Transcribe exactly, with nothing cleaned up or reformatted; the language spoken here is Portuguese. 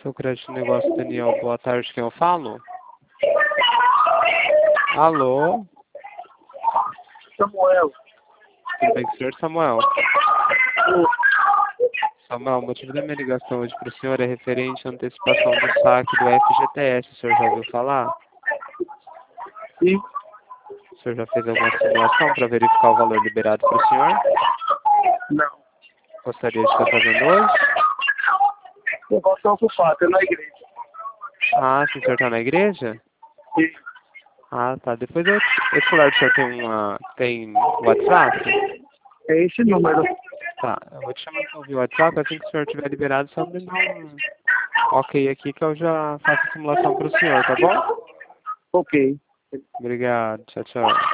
Seu crédito negócio, Daniel. Boa tarde, quem eu falo? Alô? Samuel. Tudo bem com o senhor, Samuel? Samuel, o motivo da minha ligação hoje para o senhor é referente à antecipação do saque do F G T S. O senhor já ouviu falar? Sim. O senhor já fez alguma simulação para verificar o valor liberado para o senhor? Não. Gostaria de estar fazendo hoje? Eu vou estar ocupado, eu na igreja. Ah, sim, o senhor está na igreja? Sim. Ah, tá. Depois eu... Esse celular do senhor tem uma... tem WhatsApp? É esse número. Tá, eu vou te chamar para ouvir o WhatsApp, assim que o senhor tiver liberado, só me dá um ok aqui que eu já faço a simulação para o senhor, tá bom? Ok. Obrigado, tchau, tchau.